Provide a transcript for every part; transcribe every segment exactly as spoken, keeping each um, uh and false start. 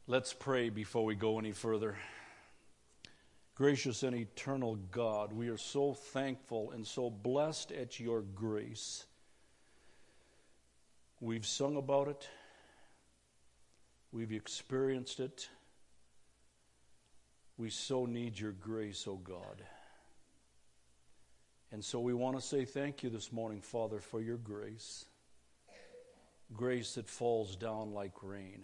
Let's pray before we go any further. Gracious and eternal God, we are so thankful and so blessed at your grace. We've sung about it. We've experienced it. We so need your grace, O God. And so we want to say thank you this morning, Father, for your grace. Grace that falls down like rain.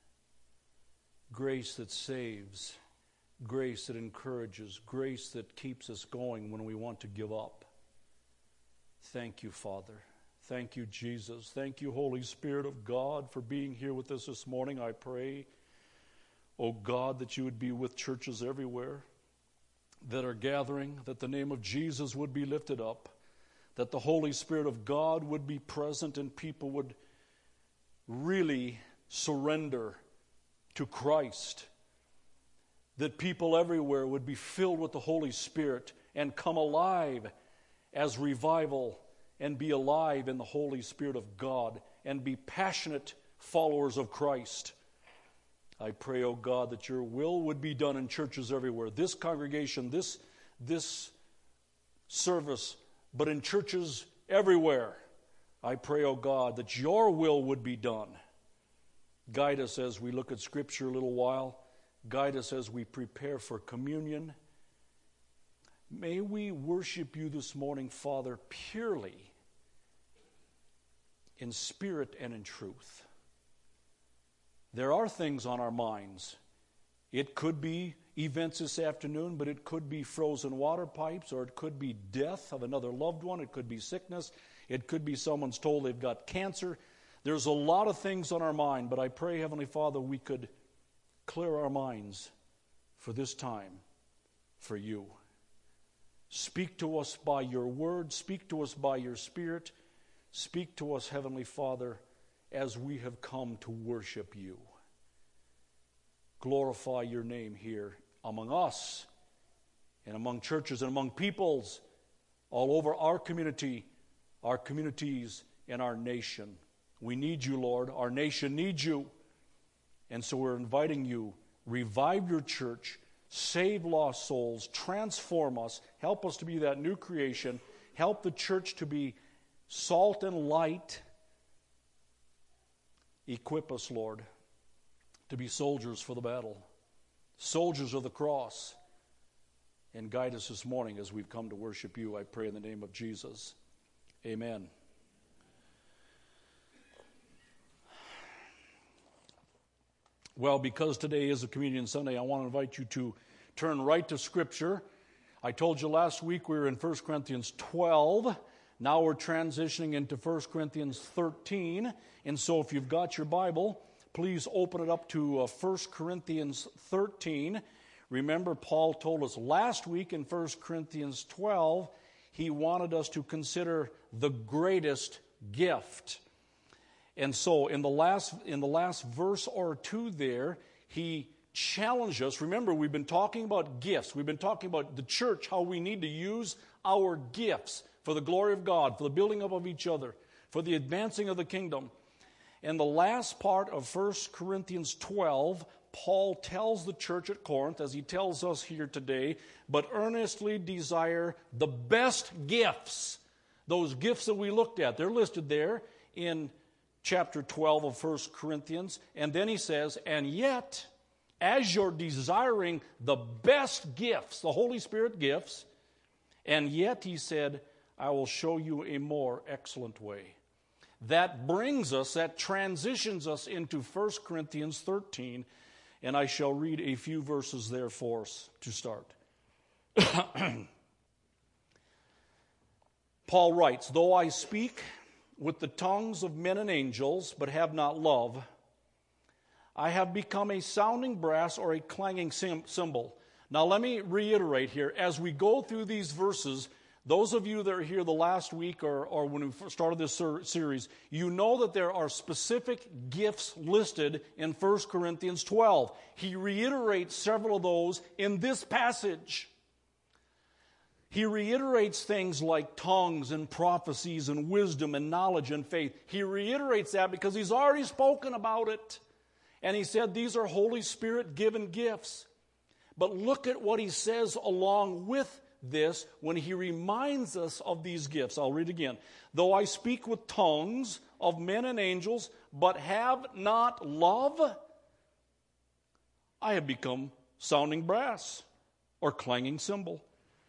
Grace that saves, grace that encourages, grace that keeps us going when we want to give up. Thank you, Father. Thank you, Jesus. Thank you, Holy Spirit of God, for being here with us this morning. I pray, oh God, that you would be with churches everywhere that are gathering, that the name of Jesus would be lifted up, that the Holy Spirit of God would be present and people would really surrender to Christ, that people everywhere would be filled with the Holy Spirit and come alive as revival and be alive in the Holy Spirit of God and be passionate followers of Christ. I pray, oh God, that your will would be done in churches everywhere. This congregation, this, this service, but in churches everywhere. I pray, oh God, that your will would be done. Guide us as we look at Scripture a little while. Guide us as we prepare for communion. May we worship you this morning, Father, purely in spirit and in truth. There are things on our minds. It could be events this afternoon, but it could be frozen water pipes, or it could be death of another loved one. It could be sickness. It could be someone's told they've got cancer. There's a lot of things on our mind, but I pray, Heavenly Father, we could clear our minds for this time, for you. Speak to us by your word. Speak to us by your Spirit. Speak to us, Heavenly Father, as we have come to worship you. Glorify your name here among us and among churches and among peoples all over our community, our communities, and our nation. We need you, Lord. Our nation needs you. And so we're inviting you, revive your church, save lost souls, transform us, help us to be that new creation, help the church to be salt and light. Equip us, Lord, to be soldiers for the battle, soldiers of the cross, and guide us this morning as we've come to worship you. I pray in the name of Jesus. Amen. Well, because today is a Communion Sunday, I want to invite you to turn right to Scripture. I told you last week we were in First Corinthians twelve. Now we're transitioning into First Corinthians thirteen. And so if you've got your Bible, please open it up to uh, First Corinthians thirteen. Remember, Paul told us last week in First Corinthians twelve, he wanted us to consider the greatest gift. And so in the last in the last verse or two there, he challenged us. Remember, we've been talking about gifts. We've been talking about the church, how we need to use our gifts for the glory of God, for the building up of each other, for the advancing of the kingdom. And the last part of First Corinthians twelve, Paul tells the church at Corinth, as he tells us here today, but earnestly desire the best gifts. Those gifts that we looked at, they're listed there in chapter twelve of First Corinthians. And then he says, and yet, as you're desiring the best gifts, the Holy Spirit gifts, and yet, he said, I will show you a more excellent way. That brings us, that transitions us into First Corinthians thirteen, and I shall read a few verses there for us to start. Paul writes, though I speak with the tongues of men and angels, but have not love, I have become a sounding brass or a clanging cymbal. Now let me reiterate here, as we go through these verses, those of you that are here the last week or, or when we started this ser- series, you know that there are specific gifts listed in First Corinthians twelve. He reiterates several of those in this passage. He reiterates things like tongues and prophecies and wisdom and knowledge and faith. He reiterates that because he's already spoken about it. And he said these are Holy Spirit given gifts. But look at what he says along with this when he reminds us of these gifts. I'll read again. Though I speak with tongues of men and angels, but have not love, I have become sounding brass or clanging cymbal.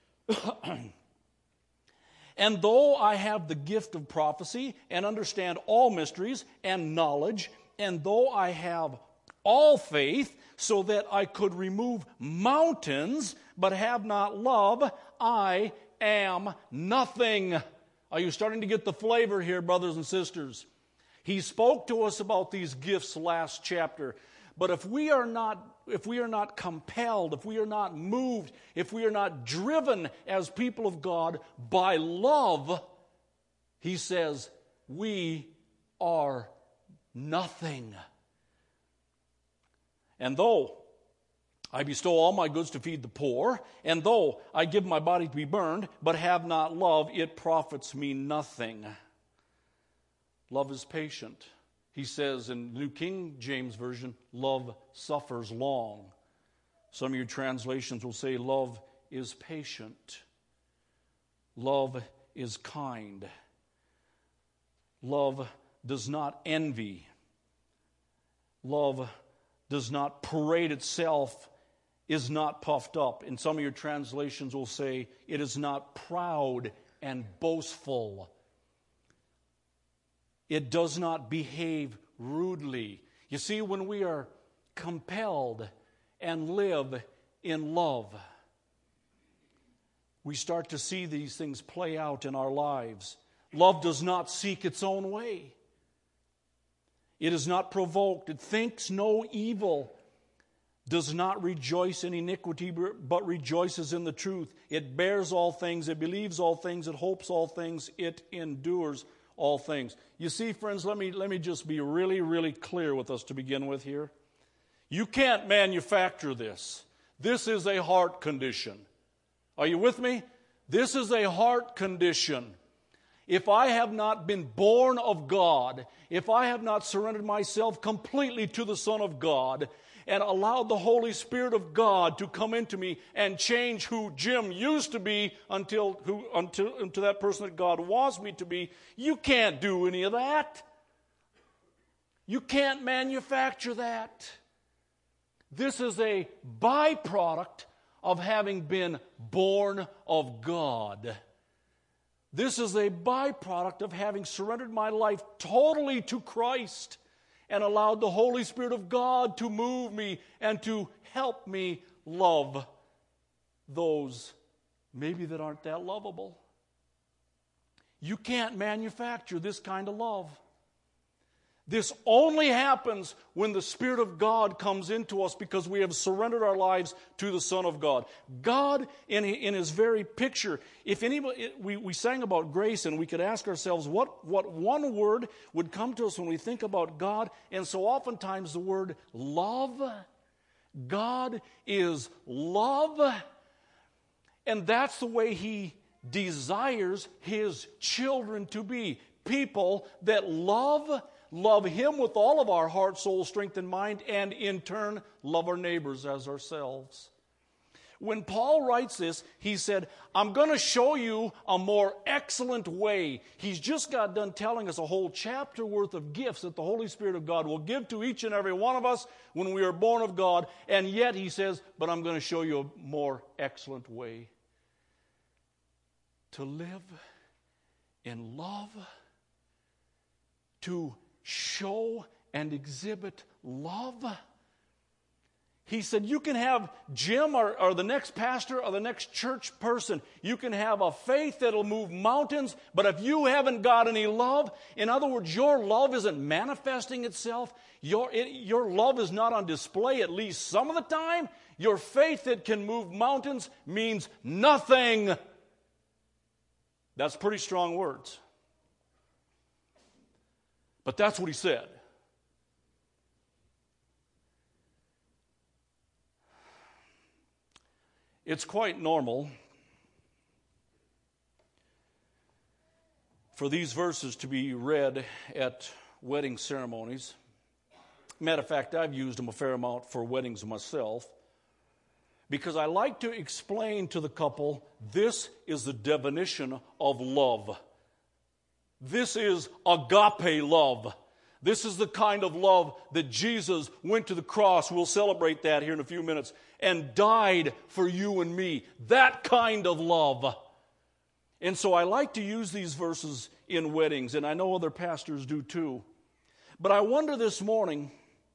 And though I have the gift of prophecy and understand all mysteries and knowledge, and though I have all faith so that I could remove mountains, but have not love, I am nothing. Are you starting to get the flavor here, brothers and sisters? He spoke to us about these gifts last chapter. But if we are not if we are not compelled, if we are not moved, if we are not driven as people of God by love, he says, we are nothing. And though I bestow all my goods to feed the poor, and though I give my body to be burned, but have not love, it profits me nothing. Love is patient. He says in the New King James Version, love suffers long. Some of your translations will say love is patient. Love is kind. Love does not envy. Love does not parade itself, is not puffed up. And some of your translations will say it is not proud and boastful. It does not behave rudely. You see, when we are compelled and live in love, we start to see these things play out in our lives. Love does not seek its own way. It is not provoked. It thinks no evil. Does not rejoice in iniquity, but rejoices in the truth. It bears all things. It believes all things. It hopes all things. It endures all things. You see, friends, let me, let me just be really, really clear with us to begin with here. You can't manufacture this. This is a heart condition. Are you with me? This is a heart condition. If I have not been born of God, if I have not surrendered myself completely to the Son of God, and allowed the Holy Spirit of God to come into me and change who Jim used to be until who until into that person that God wants me to be, you can't do any of that. You can't manufacture that. This is a byproduct of having been born of God. This is a byproduct of having surrendered my life totally to Christ and allowed the Holy Spirit of God to move me and to help me love those maybe that aren't that lovable. You can't manufacture this kind of love. This only happens when the Spirit of God comes into us because we have surrendered our lives to the Son of God. God, in, in His very picture, if anybody, we, we sang about grace and we could ask ourselves what, what one word would come to us when we think about God, and so oftentimes the word love. God is love, and that's the way He desires His children to be. People that love Love Him with all of our heart, soul, strength, and mind, and in turn, love our neighbors as ourselves. When Paul writes this, he said, I'm going to show you a more excellent way. He's just got done telling us a whole chapter worth of gifts that the Holy Spirit of God will give to each and every one of us when we are born of God. And yet, he says, but I'm going to show you a more excellent way to live in love, to show and exhibit love. He said, you can have Jim or, or the next pastor or the next church person. You can have a faith that'll move mountains, but if you haven't got any love, in other words, your love isn't manifesting itself, your, it, your love is not on display at least some of the time, your faith that can move mountains means nothing. That's pretty strong words. But that's what he said. It's quite normal for these verses to be read at wedding ceremonies. Matter of fact, I've used them a fair amount for weddings myself, because I like to explain to the couple, this is the definition of love. This is agape love. This is the kind of love that Jesus went to the cross, we'll celebrate that here in a few minutes, and died for you and me. That kind of love. And so I like to use these verses in weddings, and I know other pastors do too. But I wonder this morning,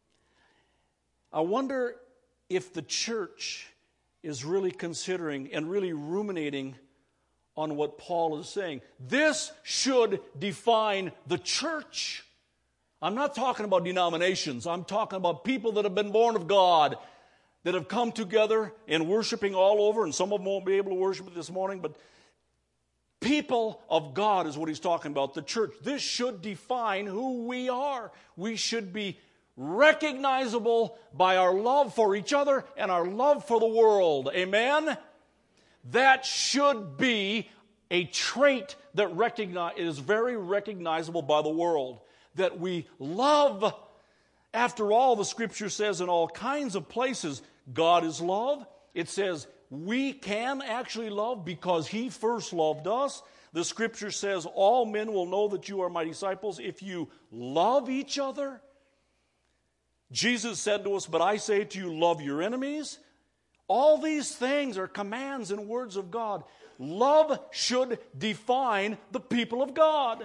I wonder if the church is really considering and really ruminating on what Paul is saying. This should define the church. I'm not talking about denominations. I'm talking about people that have been born of God, that have come together and worshiping all over, and some of them won't be able to worship it this morning, but people of God is what he's talking about, the church. This should define who we are. We should be recognizable by our love for each other and our love for the world. Amen? That should be a trait that recognize, is very recognizable by the world. That we love. After all, the Scripture says in all kinds of places, God is love. It says we can actually love because He first loved us. The Scripture says all men will know that you are my disciples if you love each other. Jesus said to us, but I say to you, love your enemies. All these things are commands and words of God. Love should define the people of God.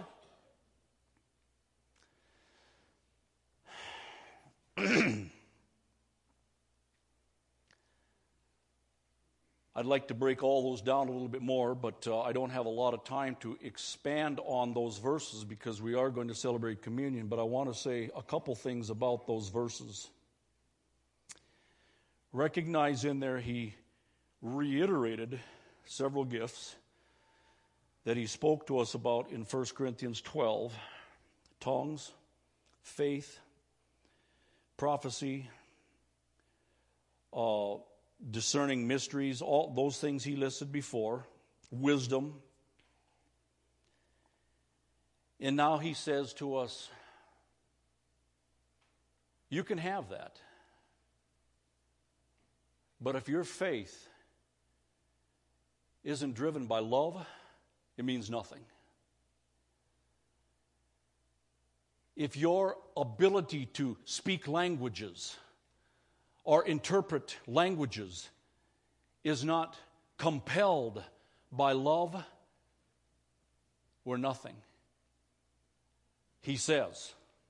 I'd like to break all those down a little bit more, but uh, I don't have a lot of time to expand on those verses because we are going to celebrate communion, but I want to say a couple things about those verses. Recognize in there he reiterated several gifts that he spoke to us about in First Corinthians twelve. Tongues, faith, prophecy, uh, discerning mysteries, all those things he listed before, wisdom. And now he says to us, you can have that. But if your faith isn't driven by love, it means nothing. If your ability to speak languages or interpret languages is not compelled by love, we're nothing. He says.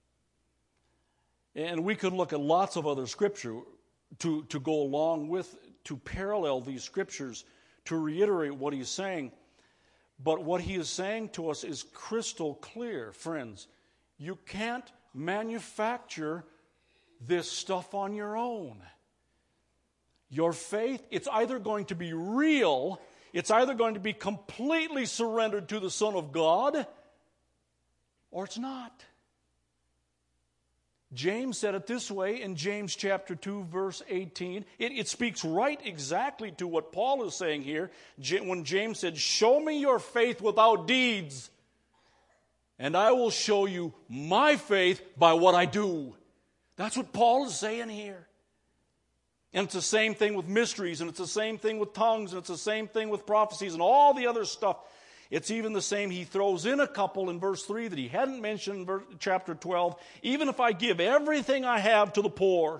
And we could look at lots of other scripture to, to go along with, to parallel these scriptures, to reiterate what he's saying. But what he is saying to us is crystal clear, friends. You can't manufacture this stuff on your own. Your faith, it's either going to be real, it's either going to be completely surrendered to the Son of God, or it's not. James said it this way in James chapter two, verse eighteen. It, it speaks right exactly to what Paul is saying here. When James said, show me your faith without deeds, and I will show you my faith by what I do. That's what Paul is saying here. And it's the same thing with mysteries, and it's the same thing with tongues, and it's the same thing with prophecies, and all the other stuff. It's even the same. He throws in a couple in verse three that he hadn't mentioned in verse, chapter twelve. Even if I give everything I have to the poor,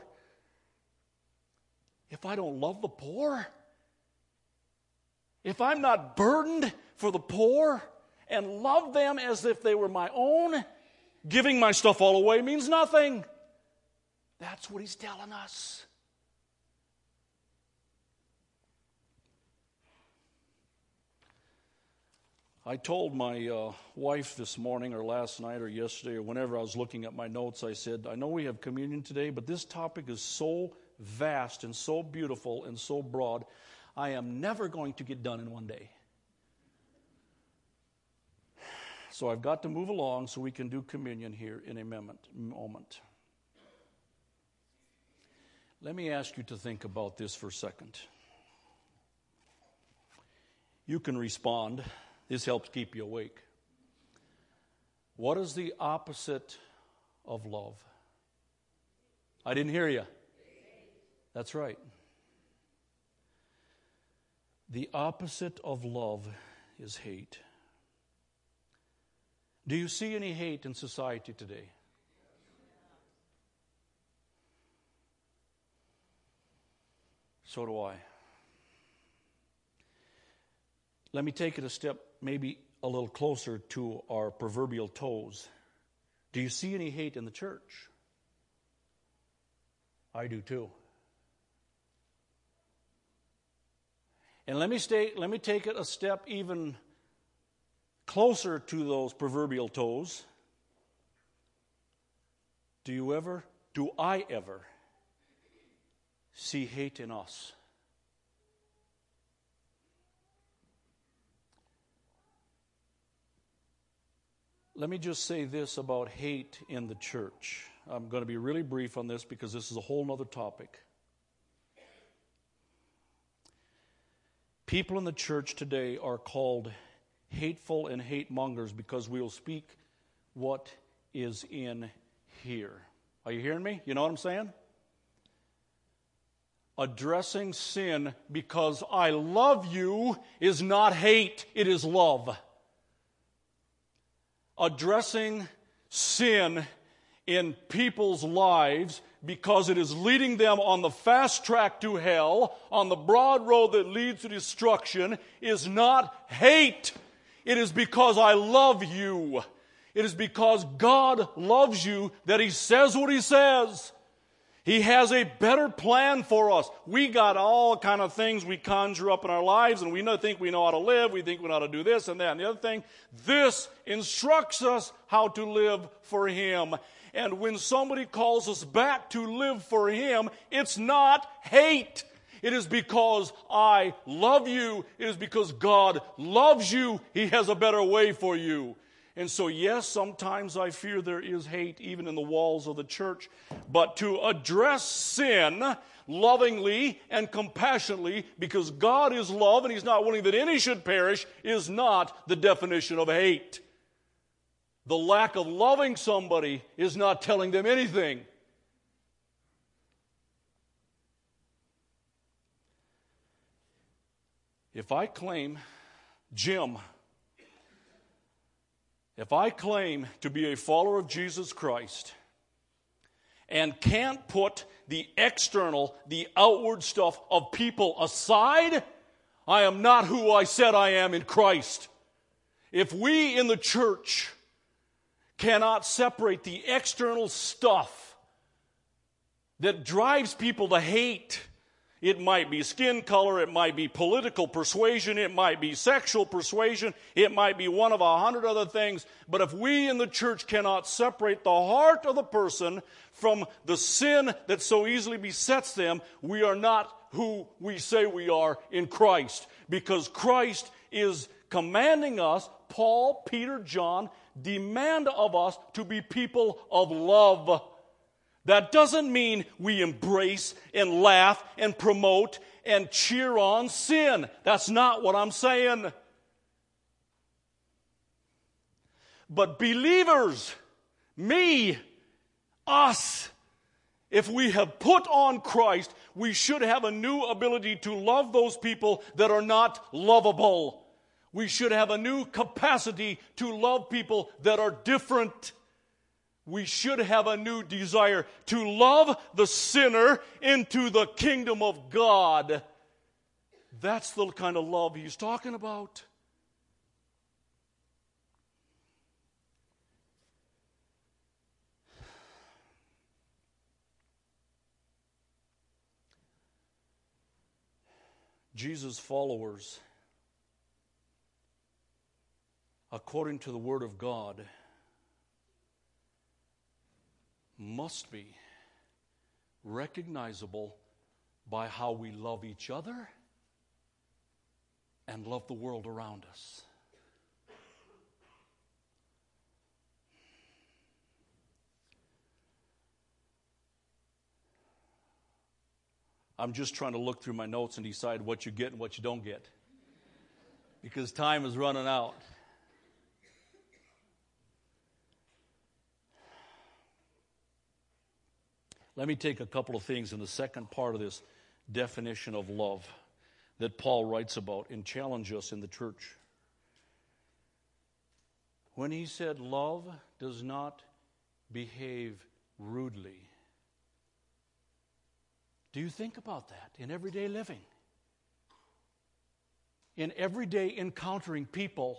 if I don't love the poor, if I'm not burdened for the poor and love them as if they were my own, giving my stuff all away means nothing. That's what he's telling us. I told my uh, wife this morning or last night or yesterday or whenever I was looking at my notes, I said, I know we have communion today, but this topic is so vast and so beautiful and so broad, I am never going to get done in one day. So I've got to move along so we can do communion here in a moment. Let me ask you to think about this for a second. You can respond. This helps keep you awake. What is the opposite of love? I didn't hear you. That's right. The opposite of love is hate. Do you see any hate in society today? So do I. Let me take it a step, maybe a little closer to our proverbial toes. Do you see any hate in the church? I do too. And let me stay, let me take it a step even closer to those proverbial toes. Do you ever, do I ever see hate in us? Let me just say this about hate in the church. I'm going to be really brief on this because this is a whole other topic. People in the church today are called hateful and hate mongers because we will speak what is in here. Are you hearing me? You know what I'm saying? Addressing sin because I love you is not hate, it is love. Addressing sin in people's lives because it is leading them on the fast track to hell, on the broad road that leads to destruction, is not hate. It is because I love you. It is because God loves you that He says what He says. He has a better plan for us. We got all kind of things we conjure up in our lives, and we know, think we know how to live. We think we know how to do this and that. And the other thing, this instructs us how to live for Him. And when somebody calls us back to live for Him, it's not hate. It is because I love you. It is because God loves you. He has a better way for you. And so, yes, sometimes I fear there is hate even in the walls of the church. But to address sin lovingly and compassionately, because God is love and He's not willing that any should perish, is not the definition of hate. The lack of loving somebody is not telling them anything. If I claim, Jim, if I claim to be a follower of Jesus Christ and can't put the external, the outward stuff of people aside, I am not who I said I am in Christ. If we in the church cannot separate the external stuff that drives people to hate, it might be skin color, it might be political persuasion, it might be sexual persuasion, it might be one of a hundred other things. But if we in the church cannot separate the heart of the person from the sin that so easily besets them, we are not who we say we are in Christ. Because Christ is commanding us, Paul, Peter, John, demand of us to be people of love. That doesn't mean we embrace and laugh and promote and cheer on sin. That's not what I'm saying. But believers, me, us, if we have put on Christ, we should have a new ability to love those people that are not lovable. We should have a new capacity to love people that are different. We should have a new desire to love the sinner into the kingdom of God. That's the kind of love He's talking about. Jesus' followers, according to the Word of God, must be recognizable by how we love each other and love the world around us. I'm just trying to look through my notes and decide what you get and what you don't get, because time is running out. Let me take a couple of things in the second part of this definition of love that Paul writes about and challenge us in the church. When he said love does not behave rudely, do you think about that in everyday living? In everyday encountering people,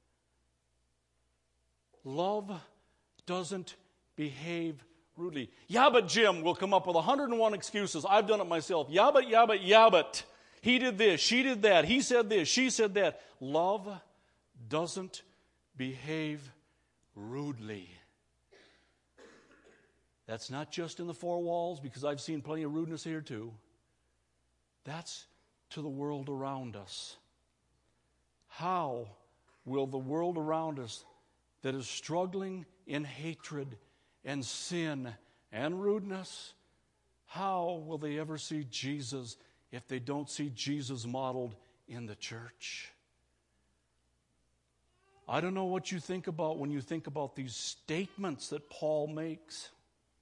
love doesn't behave rudely. Yeah, but Jim will come up with one hundred one excuses. I've done it myself. Yeah, but, yeah, but, yeah, but. He did this, she did that, he said this, she said that. Love doesn't behave rudely. That's not just in the four walls, because I've seen plenty of rudeness here too. That's to the world around us. How will the world around us that is struggling in hatred and sin and rudeness, how will they ever see Jesus if they don't see Jesus modeled in the church? I don't know what you think about when you think about these statements that Paul makes.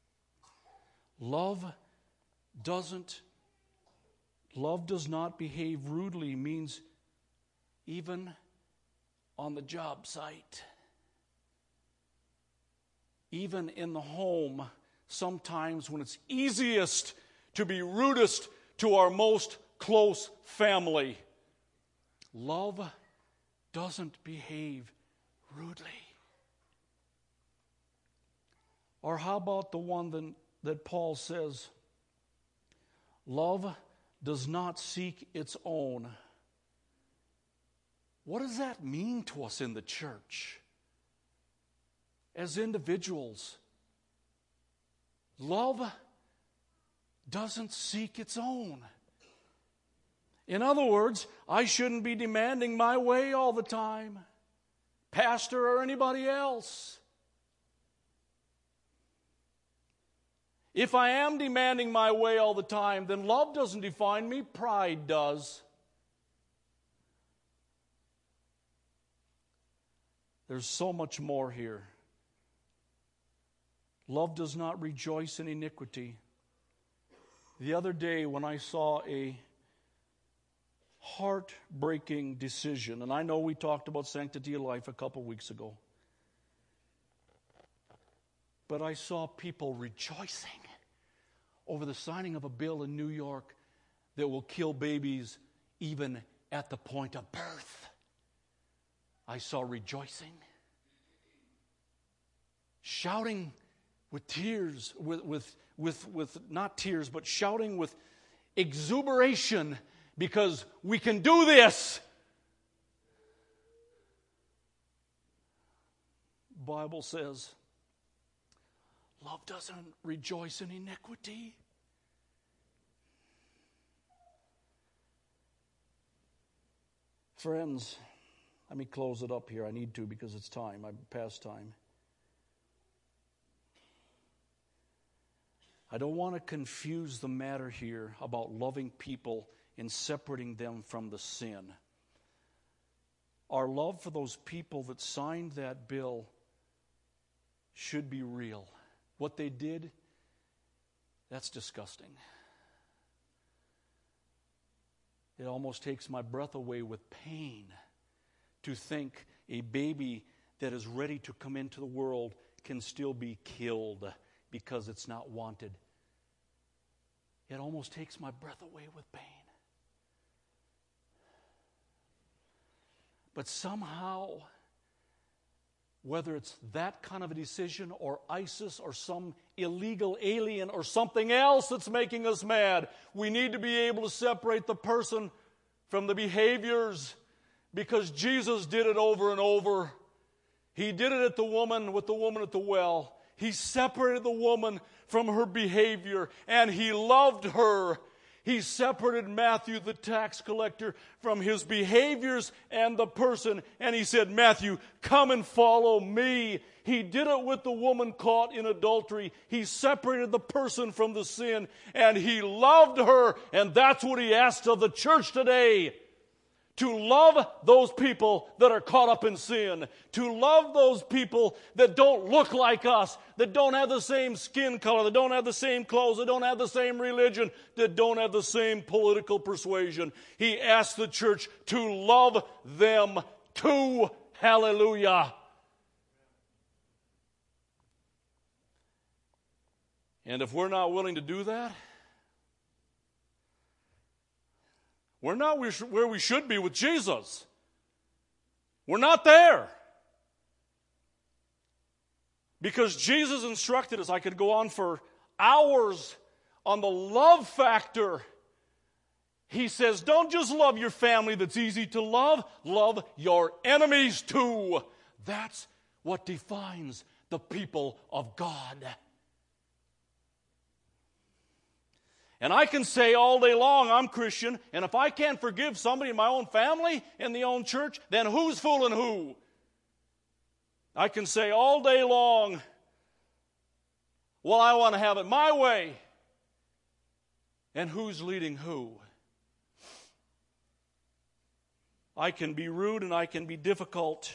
Love doesn't, love does not behave rudely means even on the job site. Even in the home, sometimes when it's easiest to be rudest to our most close family, love doesn't behave rudely. Or how about the one that, that Paul says, love does not seek its own. What does that mean to us in the church? As individuals, love doesn't seek its own. In other words, I shouldn't be demanding my way all the time, pastor or anybody else. If I am demanding my way all the time, then love doesn't define me, pride does. There's so much more here. Love does not rejoice in iniquity. The other day when I saw a heartbreaking decision, and I know we talked about sanctity of life a couple weeks ago, but I saw people rejoicing over the signing of a bill in New York that will kill babies even at the point of birth. I saw rejoicing, shouting with tears, with, with, with, with not tears, but shouting with exuberation because we can do this. The Bible says, love doesn't rejoice in iniquity. Friends, let me close it up here. I need to because it's time. I'm past time. I don't want to confuse the matter here about loving people and separating them from the sin. Our love for those people that signed that bill should be real. What they did, that's disgusting. It almost takes my breath away with pain to think a baby that is ready to come into the world can still be killed because it's not wanted. It almost takes my breath away with pain. But somehow, whether it's that kind of a decision or ISIS or some illegal alien or something else that's making us mad, we need to be able to separate the person from the behaviors, because Jesus did it over and over. He did it at the woman with the woman at the well. He separated the woman from her behavior, and he loved her. He separated Matthew, the tax collector, from his behaviors and the person. And he said, Matthew, come and follow me. He did it with the woman caught in adultery. He separated the person from the sin, and he loved her. And that's what he asks of the church today, To love those people that are caught up in sin. To love those people that don't look like us, that don't have the same skin color, that don't have the same clothes, that don't have the same religion, that don't have the same political persuasion. He asked the church to love them too. Hallelujah. And if we're not willing to do that, we're not where we should be with Jesus. We're not there. Because Jesus instructed us, I could go on for hours on the love factor. He says, don't just love your family that's easy to love, love your enemies too. That's what defines the people of God. And I can say all day long, I'm Christian, and if I can't forgive somebody in my own family, in the own church, then who's fooling who? I can say all day long, well, I want to have it my way. And who's leading who? I can be rude and I can be difficult.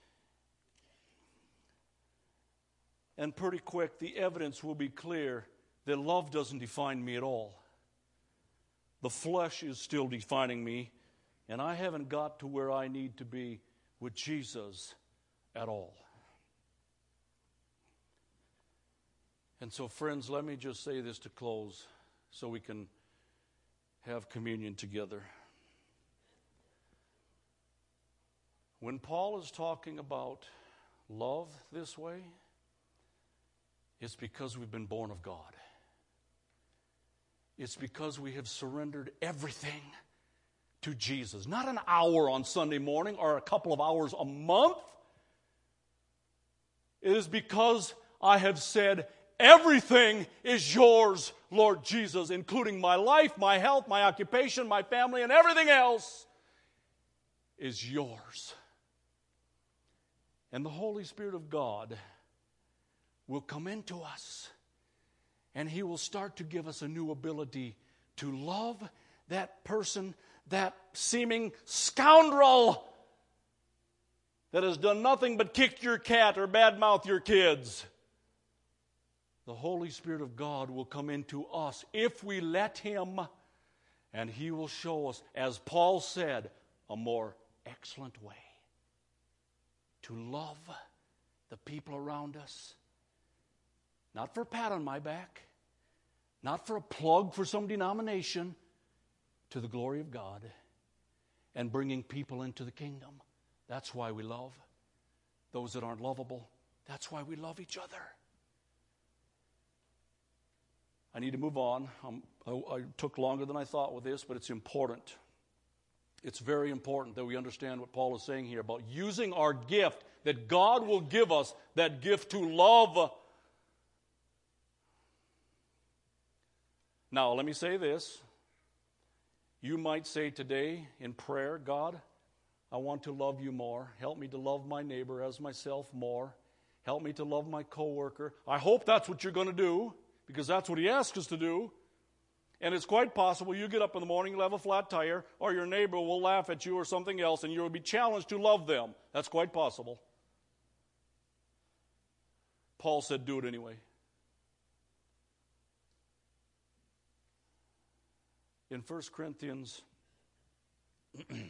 And pretty quick, the evidence will be clear that love doesn't define me at all. The flesh is still defining me, and I haven't got to where I need to be with Jesus at all. And so, friends, let me just say this to close so we can have communion together. When Paul is talking about love this way, it's because we've been born of God. It's because we have surrendered everything to Jesus. Not an hour on Sunday morning or a couple of hours a month. It is because I have said, everything is yours, Lord Jesus, including my life, my health, my occupation, my family, and everything else is yours. And the Holy Spirit of God will come into us, and He will start to give us a new ability to love that person, that seeming scoundrel that has done nothing but kick your cat or badmouth your kids. The Holy Spirit of God will come into us if we let Him, and He will show us, as Paul said, a more excellent way to love the people around us. Not for a pat on my back, not for a plug for some denomination, to the glory of God and bringing people into the kingdom. That's why we love those that aren't lovable. That's why we love each other. I need to move on. Um, I, I took longer than I thought with this, but it's important. It's very important that we understand what Paul is saying here about using our gift, that God will give us that gift to love. Now, let me say this. You might say today in prayer, God, I want to love you more. Help me to love my neighbor as myself more. Help me to love my coworker. I hope that's what you're going to do, because that's what he asked us to do. And it's quite possible you get up in the morning, you'll have a flat tire, or your neighbor will laugh at you or something else, and you'll be challenged to love them. That's quite possible. Paul said, do it anyway. In First Corinthians, I'll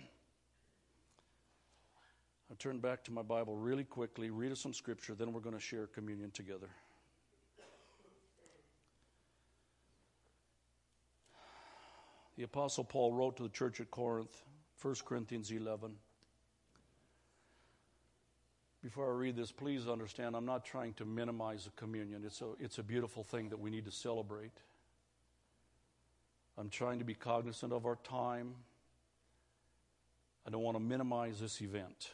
turn back to my Bible really quickly, read us some scripture, then we're going to share communion together. The Apostle Paul wrote to the church at Corinth, First Corinthians eleven. Before I read this, please understand, I'm not trying to minimize the communion. It's a, it's a beautiful thing that we need to celebrate. I'm trying to be cognizant of our time. I don't want to minimize this event.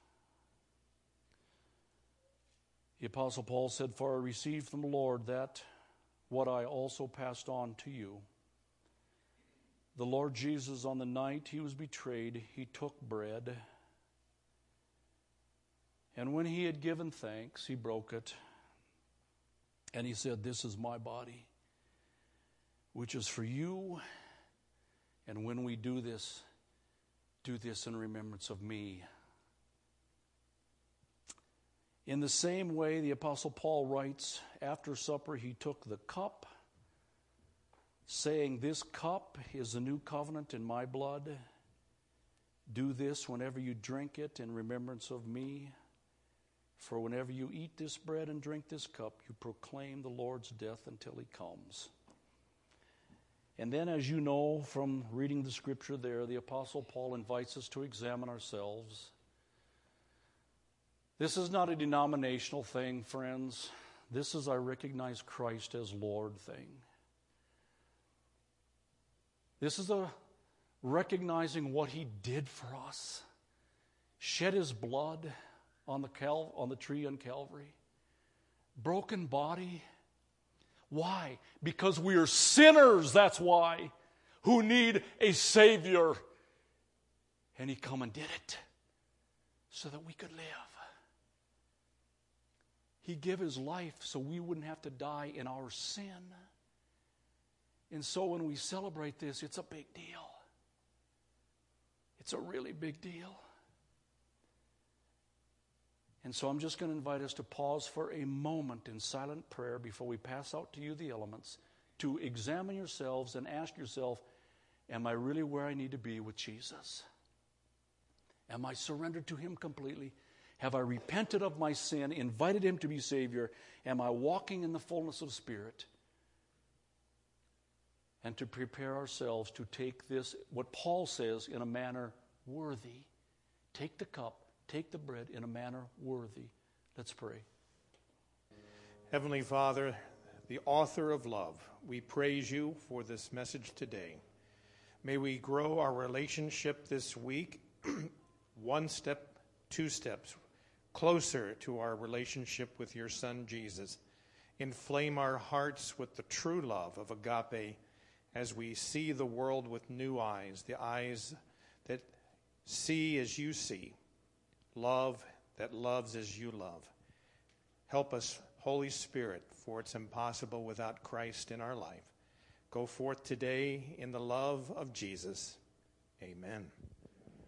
The Apostle Paul said, for I received from the Lord that what I also passed on to you. The Lord Jesus, on the night he was betrayed, he took bread. And when he had given thanks, he broke it. And he said, this is my body, which is for you. And when we do this, Do this in remembrance of me. In the same way, the Apostle Paul writes, after supper he took the cup, saying, this cup is the new covenant in my blood. Do this whenever you drink it in remembrance of me. For whenever you eat this bread and drink this cup, you proclaim the Lord's death until he comes. And then, as you know from reading the scripture there, the Apostle Paul invites us to examine ourselves. This is not a denominational thing, friends. This is I recognize Christ as Lord thing. This is a recognizing what he did for us. Shed his blood on the Cal- on the tree on Calvary. Broken body. Why? Because we are sinners, that's why, who need a Savior. And he come and did it so that we could live. He gave his life so we wouldn't have to die in our sin. And so when we celebrate this, it's a big deal. It's a really big deal. And so I'm just going to invite us to pause for a moment in silent prayer before we pass out to you the elements, to examine yourselves and ask yourself, am I really where I need to be with Jesus? Am I surrendered to him completely? Have I repented of my sin, invited him to be Savior? Am I walking in the fullness of Spirit? And to prepare ourselves to take this, what Paul says, in a manner worthy. Take the cup. Take the bread in a manner worthy. Let's pray. Heavenly Father, the author of love, we praise you for this message today. May we grow our relationship this week one step, two steps closer to our relationship with your Son, Jesus. Inflame our hearts with the true love of agape as we see the world with new eyes, the eyes that see as you see. Love that loves as you love. Help us, Holy Spirit, for it's impossible without Christ in our life. Go forth today in the love of Jesus. Amen.